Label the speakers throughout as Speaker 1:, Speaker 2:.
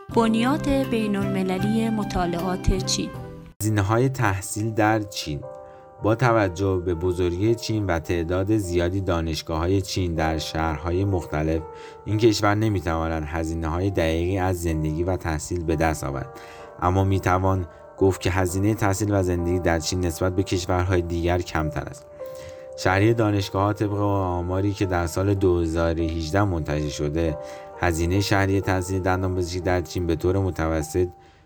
Speaker 1: بنیاد بین‌المللی مطالعات چین.
Speaker 2: هزینه‌های تحصیل در چین. با توجه به بزرگی چین و تعداد زیادی دانشگاه‌های چین در شهرهای مختلف، این کشور نمی‌تواند هزینه‌های دقیقی از زندگی و تحصیل به دست آورد، اما می‌توان گفت که هزینه تحصیل و زندگی در چین نسبت به کشورهای دیگر کمتر است. شهریه دانشگاه‌ها طبق آماری که در سال 2018 منتشر شده، هزینه شهریه تحصیل دندانپزشکی در چین به طور متوسط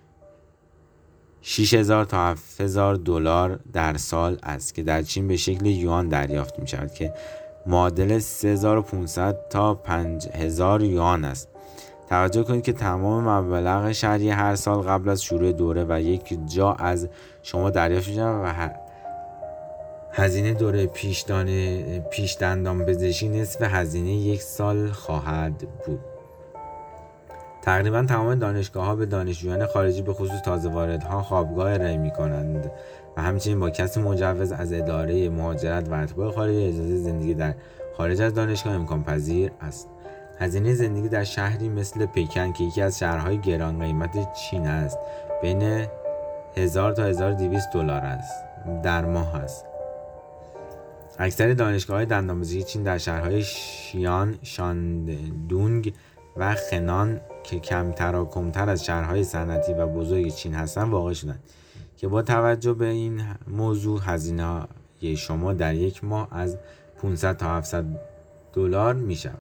Speaker 2: 6,000 تا 7,000 دلار در سال است که در چین به شکل یوان دریافت می شود که معادل 3,500 تا 5,000 یوان است. توجه کنید که تمام مبلغ شهریه هر سال قبل از شروع دوره و یک جا از شما دریافت می شود و هزینه دوره پیش دندانپزشکی نصف هزینه یک سال خواهد بود. تقریبا تمام دانشگاه‌ها به دانشجویان خارجی به خصوص تازه واردها خوابگاه ارائه می‌کنند و همچنین با کسب مجوز از اداره مهاجرت و اتباع خارجی اجازه زندگی در خارج از دانشگاه امکان پذیر است. هزینه زندگی در شهری مثل پکن که یکی از شهرهای گران قیمت چین است بین 1000 تا 1200 دلار است در ماه است. اکثر دانشگاه‌های دندانپزشکی چین در شهرهای شیان، شاندونگ و خنان که کمتر از شهرهای صنعتی و بزرگ چین هستند واقع شدند که با توجه به این موضوع هزینه شما در یک ماه از 500 تا 700 دلار می شود.